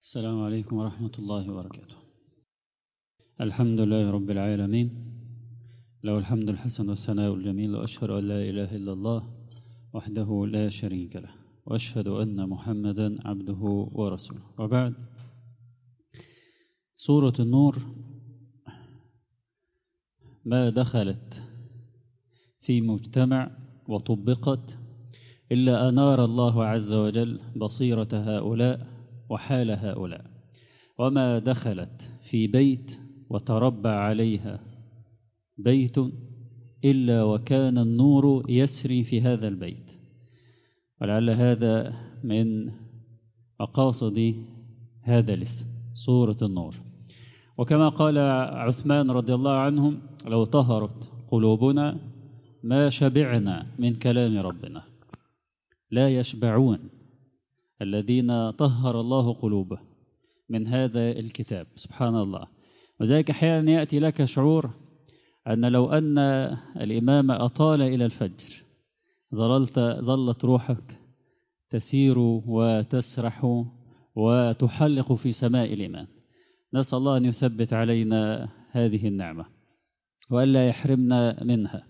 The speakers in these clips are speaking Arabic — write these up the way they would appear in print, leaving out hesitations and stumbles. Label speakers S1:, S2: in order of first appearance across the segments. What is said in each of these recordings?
S1: السلام عليكم ورحمة الله وبركاته. الحمد لله رب العالمين، له الحمد الحسن والثناء الجميل، وأشهد أن لا إله إلا الله وحده لا شريك له، وأشهد أن محمدا عبده ورسوله. وبعد، سورة النور ما دخلت في مجتمع وطبقت إلا أنار الله عز وجل بصيرة هؤلاء وحال هؤلاء، وما دخلت في بيت وتربى عليها بيت إلا وكان النور يسري في هذا البيت. ولعل هذا من مقاصد هذا الاسم، سورة النور. وكما قال عثمان رضي الله عنه: لو طهرت قلوبنا ما شبعنا من كلام ربنا. لا يشبعون الذين طهر الله قلوبه من هذا الكتاب، سبحان الله. وذلك أحيانا يأتي لك شعور أن لو أن الإمام أطال إلى الفجر ظلت روحك تسير وتسرح وتحلق في سماء الإيمان. نسأل الله أن يثبت علينا هذه النعمة وألا يحرمنا منها.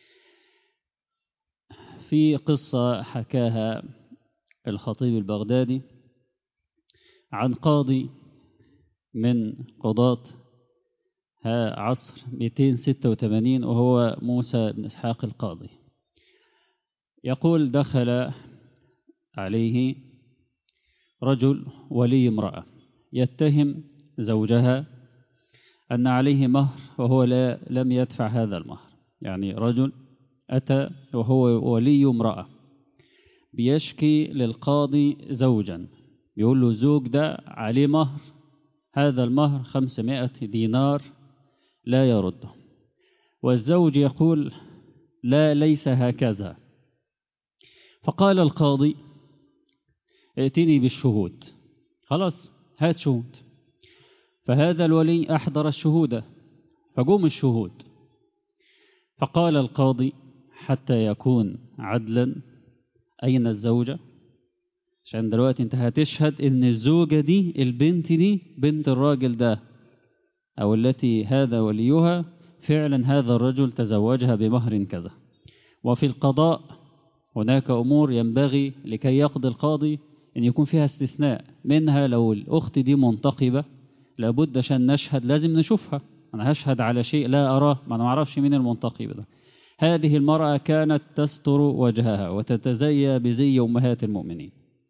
S1: في قصة حكاها الخطيب البغدادي عن قاضي من قضاة عصر 286، وهو موسى بن إسحاق القاضي. يقول: دخل عليه رجل ولي امرأة يتهم زوجها أن عليه مهر وهو لم يدفع هذا المهر. يعني رجل أتى وهو ولي امرأة بيشكي للقاضي زوجا، بيقول له: الزوج ده عليه مهر، هذا المهر 500 دينار لا يرده. والزوج يقول: لا، ليس هكذا. فقال القاضي: ائتني بالشهود. خلاص، هات شهود. فهذا الولي أحضر الشهود، فقوم الشهود. فقال القاضي: حتى يكون عدلا، أين الزوجة؟ عشان دلوقتي انت هتشهد ان الزوجة دي، البنت دي بنت الراجل ده، أو التي هذا وليها، فعلا هذا الرجل تزوجها بمهر كذا. وفي القضاء هناك أمور ينبغي لكي يقضي القاضي أن يكون فيها استثناء منها. لو الأخت دي منتقبة لابد عشان نشهد لازم نشوفها. أنا هشهد على شيء لا أراه، ما أنا معرفش مين المنتقب ده. هذه المرأة كانت تستر وجهها وتتزيى بزي أمهات المؤمنين.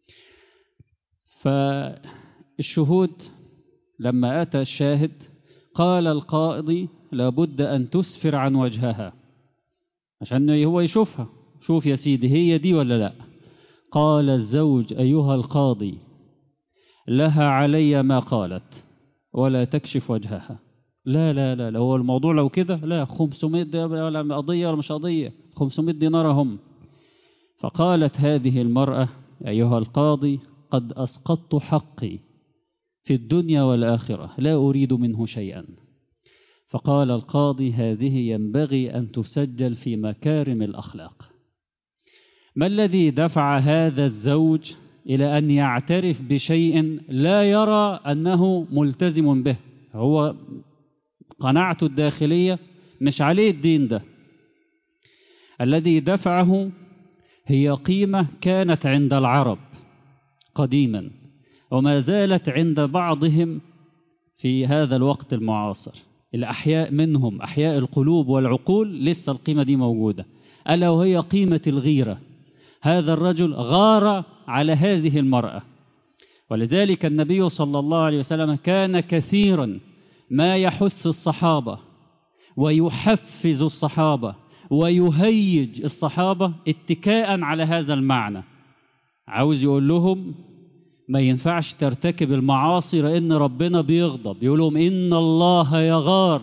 S1: فالشهود لما أتى الشاهد قال القاضي: لابد أن تسفر عن وجهها عشان هو يشوفها. شوف يا سيدي، هي دي ولا لا؟ قال الزوج: أيها القاضي، لها علي ما قالت ولا تكشف وجهها. لا لا لا، هو الموضوع لو كده لا، 500 ولا قضية ولا مش قضية، 500 دينار هم. فقالت هذه المرأة: أيها القاضي، قد أسقطت حقي في الدنيا والآخرة، لا أريد منه شيئا. فقال القاضي: هذه ينبغي أن تسجل في مكارم الأخلاق. ما الذي دفع هذا الزوج إلى أن يعترف بشيء لا يرى أنه ملتزم به؟ هو قناعته الداخلية مش عليه الدين ده. الذي دفعه هي قيمة كانت عند العرب قديما وما زالت عند بعضهم في هذا الوقت المعاصر. الأحياء منهم، أحياء القلوب والعقول، لسه القيمة دي موجودة، ألا وهي قيمة الغيرة. هذا الرجل غار على هذه المرأة، ولذلك النبي صلى الله عليه وسلم كان كثيرا ما يحث الصحابة ويحفز الصحابة ويهيج الصحابة اتكاء على هذا المعنى. عاوز يقول لهم ما ينفعش ترتكب المعاصي لأن ربنا بيغضب. يقول لهم: إن الله يغار.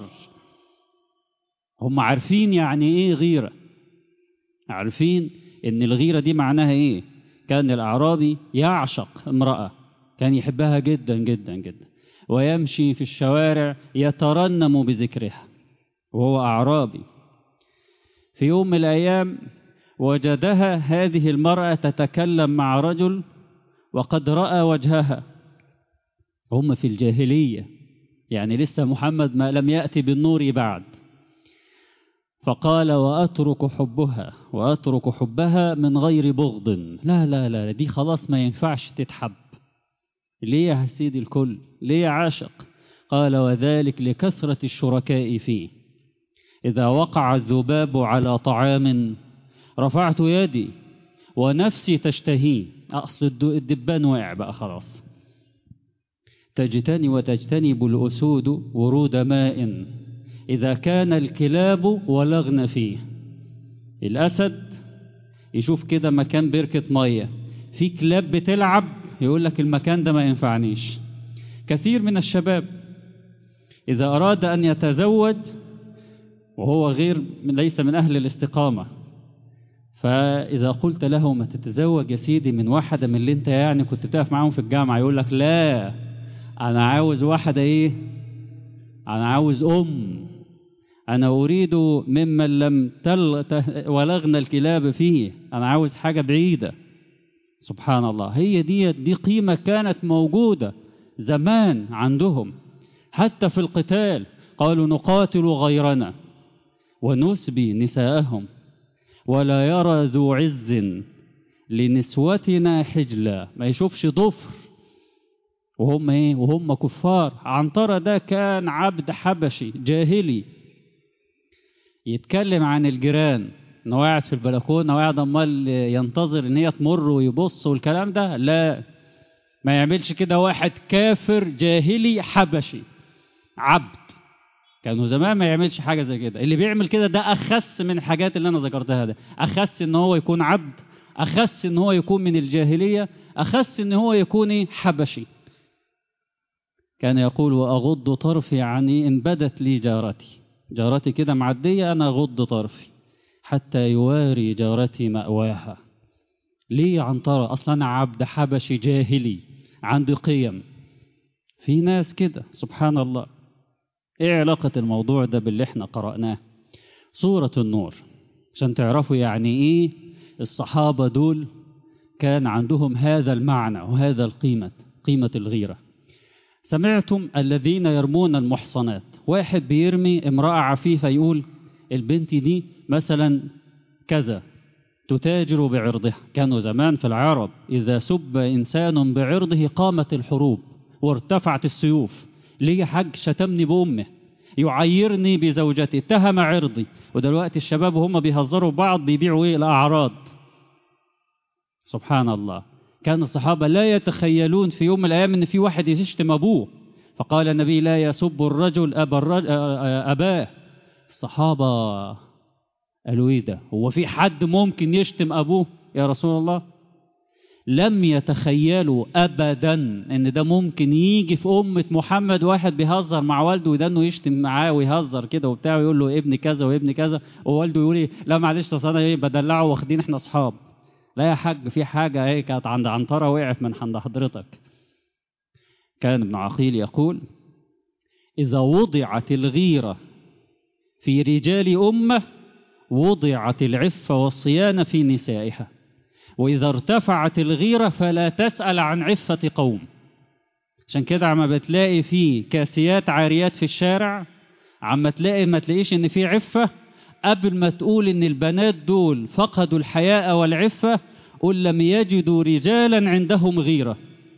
S1: هم عارفين يعني إيه غيرة، عارفين إن الغيرة دي معناها إيه. كان الأعرابي يعشق امرأة، كان يحبها جدا جدا جدا، ويمشي في الشوارع يترنم بذكرها وهو أعرابي. في يوم من الأيام وجدها هذه المرأة تتكلم مع رجل وقد رأى وجهها، هم في الجاهلية، يعني لسه محمد ما لم يأتي بالنور بعد. فقال وأترك حبها من غير بغض. لا لا لا، دي خلاص ما ينفعش تتحب. ليه يا سيدي الكل؟ ليه يا عاشق؟ قال وذلك لكثرة الشركاء فيه. إذا وقع الذباب على طعام رفعت يدي ونفسي تشتهيه. أصل الدبان واقع بقى خلاص. وتجتنب الأسود ورود ماء إذا كان الكلاب ولغن فيه. الأسد يشوف كده مكان بركة مية في كلاب بتلعب، يقول لك المكان ده ما ينفعنيش. كثير من الشباب إذا أراد أن يتزوج وهو ليس من أهل الاستقامة، فإذا قلت له ما تتزوج يا سيدي من واحدة من اللي انت يعني كنت بتقف معاهم في الجامعة، يقول لك لا، أنا عاوز واحدة إيه؟ أنا عاوز أنا أريد ممن لم ولغن الكلاب فيه. أنا عاوز حاجة بعيدة. سبحان الله. هي دي قيمة كانت موجودة زمان عندهم. حتى في القتال قالوا نقاتل غيرنا ونسبي نساءهم ولا يرى ذو عز لنسوتنا حجلا. ما يشوفش ضفر وهم ايه؟ وهم كفار. عنترة ده كان عبد حبشي جاهلي، يتكلم عن الجيران انه قاعد في البلكونه وقاعد امال ينتظر ان هي تمر ويبص والكلام ده. لا، ما يعملش كده. واحد كافر جاهلي حبشي عبد، كانوا زمان ما يعملش حاجه زي كده. اللي بيعمل كده ده اخس من الحاجات اللي انا ذكرتها. ده اخس ان هو يكون عبد، اخس ان هو يكون من الجاهليه، اخس ان هو يكون حبشي. كان يقول واغض طرفي عني ان بدت لي جارتي كده معديه انا اغض طرفي حتى يواري جارتي مأواها. ليه يا عنترة؟ اصلا انا عبد حبشي جاهلي عندي قيم. في ناس كده سبحان الله. ايه علاقة الموضوع ده باللي احنا قرأناه؟ سورة النور، عشان تعرفوا يعني ايه الصحابة دول كان عندهم هذا المعنى وهذا قيمة الغيرة. سمعتم الذين يرمون المحصنات. واحد بيرمي امرأة عفيفة، يقول البنت دي مثلا كذا تتاجر بعرضها. كانوا زمان في العرب إذا سب إنسان بعرضه قامت الحروب وارتفعت السيوف. ليه حاج شتمني بأمه، يعيرني بزوجتي، اتهم عرضي. ودلوقتي الشباب هم بيهزروا بعض بيبيعوا ايه؟ الأعراض. سبحان الله. كان الصحابة لا يتخيلون في يوم من الأيام ان في واحد يشتم أبوه. فقال النبي لا يسب الرجل أباه. الصحابة قالوا ايه ده؟ هو في حد ممكن يشتم أبوه يا رسول الله؟ لم يتخيلوا أبدا ان ده ممكن يجي في أمة محمد واحد بيهزر مع والده وده انه يشتم معاه ويهزر كده وبتاع ويقول له ابن كذا وابن كذا، ووالده يقول ايه؟ لا معلش اصل انا ايه بدلعه واخدين احنا اصحاب. لا يا حاج، في حاجة ايه كانت عند عنترة وقعت من عند حضرتك. كان ابن عقيل يقول إذا وضعت الغيرة في رجال أمة وضعت العفة والصيانة في نسائها، وإذا ارتفعت الغيرة فلا تسأل عن عفة قوم. عشان كده عما بتلاقي فيه كاسيات عاريات في الشارع، عما تلاقي ما تلاقيش ان في عفة. قبل ما تقول ان البنات دول فقدوا الحياء والعفة، قل لم يجدوا رجالا عندهم غيرة.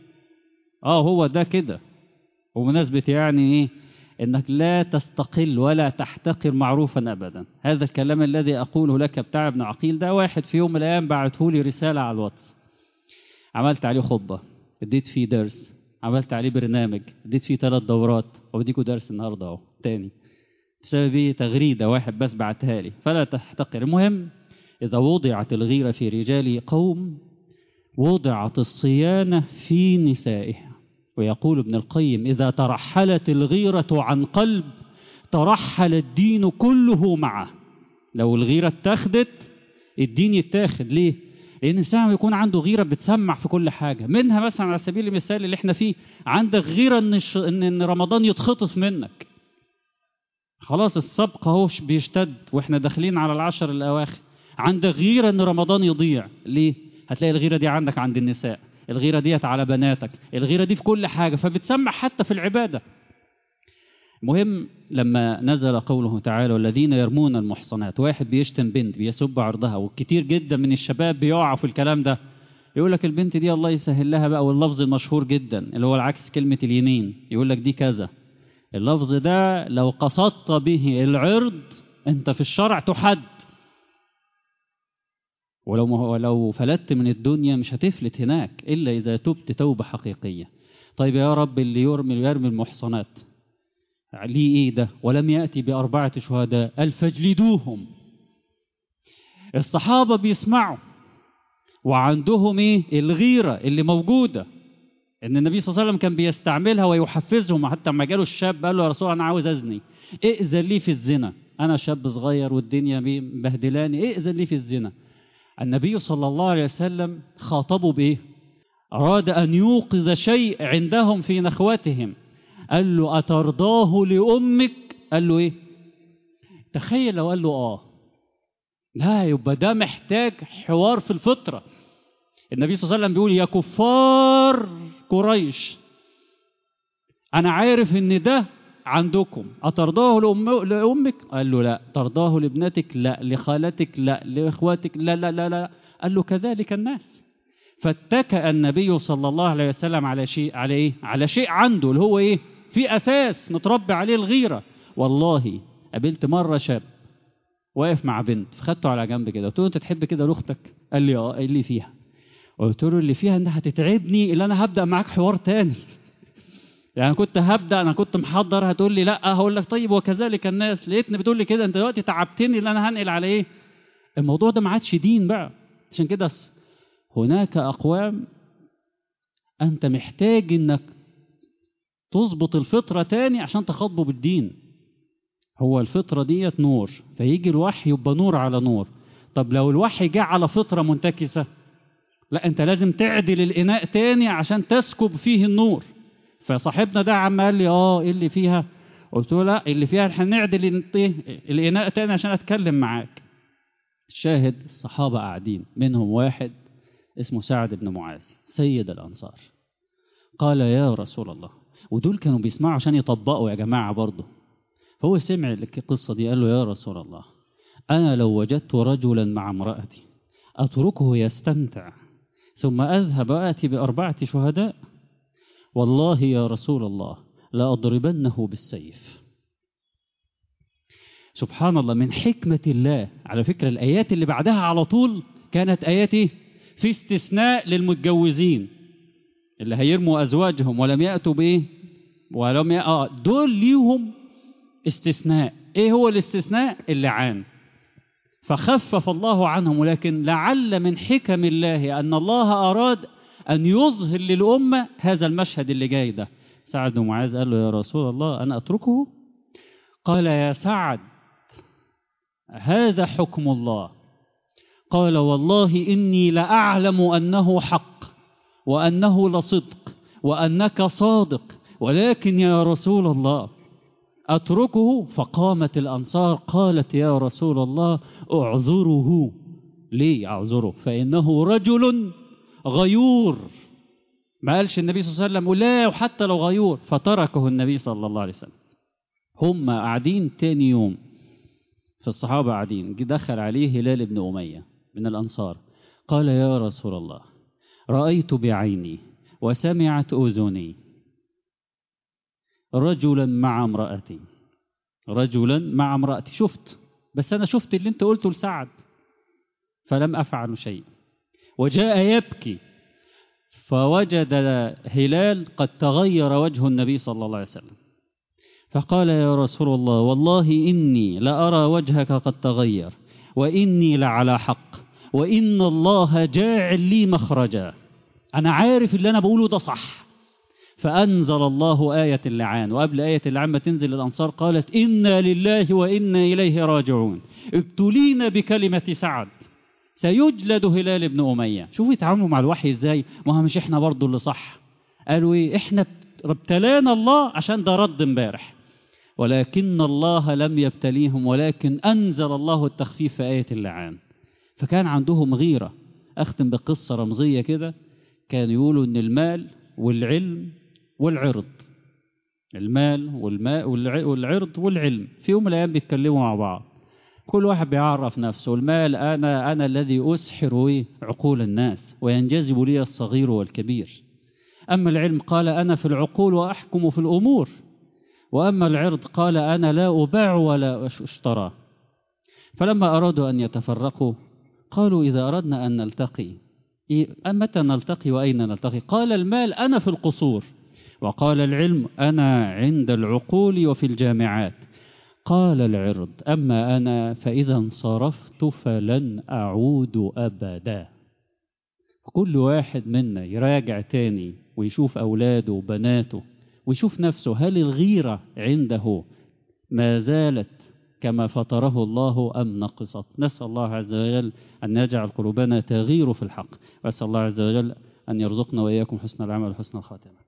S1: هو ده كده. ومناسبة يعني ايه؟ انك لا تستقل ولا تحتقر معروفا ابدا. هذا الكلام الذي اقوله لك بتاع ابن عقيل ده، واحد في يوم من الايام بعته لي رسالة على الواتس، عملت عليه خطبة، اديت فيه درس، عملت عليه برنامج، اديت فيه 3 دورات، وبديكوا درس النهارده اهو تاني بسبب ايه؟ تغريدة واحد بس بعتها لي. فلا تحتقر. المهم إذا وضعت الغيرة في رجال قوم وضعت الصيانة في نسائها. ويقول ابن القيم إذا ترحلت الغيرة عن قلب ترحل الدين كله معه. لو الغيرة اتاخدت الدين يتاخد. ليه؟ لأن الإنسان يكون عنده غيرة بتسمع في كل حاجة. منها مثلا على سبيل المثال اللي احنا فيه، عندك غيرة إن رمضان يتخطف منك. خلاص السبق اهو بيشتد واحنا داخلين على ال10 الأواخر. عندك غيرة ان رمضان يضيع. ليه؟ هتلاقي الغيرة دي عندك عند النساء. الغيرة ديت على بناتك، الغيرة دي في كل حاجة، فبتسمع حتى في العبادة. مهم لما نزل قوله تعالى والذين يرمون المحصنات، واحد بيشتم بنت بيسب عرضها، وكتير جدا من الشباب بيقعوا في الكلام ده، يقول لك البنت دي الله يسهل لها بقى، واللفظ المشهور جدا اللي هو العكس كلمة اليمين، يقول لك دي كذا. اللفظ ده لو قصدت به العرض انت في الشرع تحد، ولو فلتت من الدنيا مش هتفلت هناك إلا إذا تبت توبة حقيقية. طيب يا رب اللي يرمي المحصنات ليه إيه ده؟ ولم يأتي ب4 شهداء، قال فاجلدوهم. الصحابة بيسمعوا وعندهم إيه؟ الغيرة اللي موجودة، إن النبي صلى الله عليه وسلم كان بيستعملها ويحفزهم. حتى لما جاله الشاب قال له يا رسول الله أنا عاوز أزني، ائذن لي في الزنا، أنا شاب صغير والدنيا مبهدلاني، ائذن لي في الزنا. النبي صلى الله عليه وسلم خاطبوا بإيه؟ أراد أن يوقظ شيء عندهم في نخوتهم، قال له أترضاه لأمك؟ قال له إيه؟ تخيل لو قال له لا، يبقى ده محتاج حوار في الفطرة. النبي صلى الله عليه وسلم بيقول يا كفار قريش أنا عارف إن ده عندكم، أترضاه لأمك؟ قال له لا. ترضاه لابنتك؟ لا. لخالتك؟ لا. لإخواتك؟ لا لا لا لا. قال له كذلك الناس. فاتكأ النبي صلى الله عليه وسلم على شيء، على إيه؟ على شيء عنده اللي هو إيه؟ في أساس نتربي عليه الغيرة. والله قابلت مرة شاب واقف مع بنت، فخدته على جنب كده قلت له أنت تحب كده لأختك؟ قال لي إيه اللي فيها؟ قلت له اللي فيها إنها هتتعبني، اللي أنا هبدأ معاك حوار تاني. يعني أنا كنت محضر هتقول لي لا، هقول لك طيب وكذلك الناس، لقيتني بتقول لي كده، أنت دلوقتي تعبتني اللي أنا هنقل على إيه؟ الموضوع ده ما عادش دين بقى. عشان كده هناك أقوام أنت محتاج إنك تظبط الفطرة تاني عشان تخاطبه بالدين. هو الفطرة ديت نور، فيجي الوحي يبقى نور على نور. طب لو الوحي جاء على فطرة منتكسة، لا أنت لازم تعدل الإناء تاني عشان تسكب فيه النور. فصاحبنا ده عم قال لي إيه اللي فيها؟ قلت له لا، اللي فيها هنعدل الإناء تاني عشان أتكلم معاك. الشاهد الصحابة قاعدين، منهم واحد اسمه سعد بن معاذ سيد الأنصار، قال يا رسول الله، ودول كانوا بيسمعوا عشان يطبقوا يا جماعة برضه. فهو سمع القصة دي قال له يا رسول الله أنا لو وجدت رجلا مع امرأتي أتركه يستمتع ثم أذهب آتي ب4 شهداء؟ والله يا رسول الله لأضربنه بالسيف. سبحان الله، من حكمة الله. على فكرة الآيات اللي بعدها على طول كانت آيات في استثناء للمتجوزين اللي هيرموا أزواجهم ولم يأتوا بإيه؟ دول ليهم استثناء. إيه هو الاستثناء؟ اللعان. فخفف الله عنهم، ولكن لعل من حكم الله أن الله أراد أن يظهر للأمة هذا المشهد اللي جاي ده. سعد بن معاذ قال له يا رسول الله أنا أتركه؟ قال يا سعد هذا حكم الله. قال والله إني لأعلم أنه حق وأنه لصدق وأنك صادق، ولكن يا رسول الله أتركه؟ فقامت الأنصار قالت يا رسول الله أعذره. ليه أعذره؟ فإنه رجل غيور. ما قالش النبي صلى الله عليه وسلم لا وحتى لو غيور، فتركه النبي صلى الله عليه وسلم. هم قاعدين تاني يوم، في الصحابة قاعدين، دخل عليه هلال بن أمية من الأنصار، قال يا رسول الله رأيت بعيني وسمعت أذني رجلا مع امرأتي، شفت، بس أنا شفت اللي أنت قلته لسعد فلم أفعل شيء. وجاء يبكي فوجد هلال قد تغير وجه النبي صلى الله عليه وسلم، فقال يا رسول الله والله إني لأرى وجهك قد تغير وإني لعلى حق وإن الله جاعل لي مخرجا، أنا عارف اللي أنا بقوله ده صح. فأنزل الله آية اللعان، وقبل آية اللعان ما تنزل الأنصار قالت إنا لله وإنا إليه راجعون، ابتلينا بكلمة سعد سيجلد هلال بن أمية. شوفوا يتعاملوا مع الوحي إزاي، ما مش إحنا برضو اللي صح، قالوا إيه إحنا ابتلانا الله عشان ده رد امبارح، ولكن الله لم يبتليهم ولكن أنزل الله التخفيف في آية اللعان. فكان عندهم غيرة. أختم بقصة رمزية كده، كانوا يقولوا إن المال والعلم والعرض، المال والعرض والعلم في يوم من الأيام بيتكلموا مع بعض، كل واحد بيعرف نفسه. المال أنا الذي أسحر عقول الناس وينجذب لي الصغير والكبير. أما العلم قال أنا في العقول وأحكم في الأمور. وأما العرض قال أنا لا أباع ولا أشترى. فلما أرادوا أن يتفرقوا قالوا إذا أردنا أن نلتقي متى نلتقي وأين نلتقي؟ قال المال أنا في القصور، وقال العلم أنا عند العقول وفي الجامعات. قال العرض أما أنا فإذا انصرفت فلن أعود أبدا. كل واحد منا يراجع تاني ويشوف أولاده وبناته ويشوف نفسه، هل الغيرة عنده ما زالت كما فطره الله أم نقصت؟ نسأل الله عز وجل أن يجعل قلوبنا تغير في الحق، وأسأل الله عز وجل أن يرزقنا وإياكم حسن العمل وحسن الخاتمة.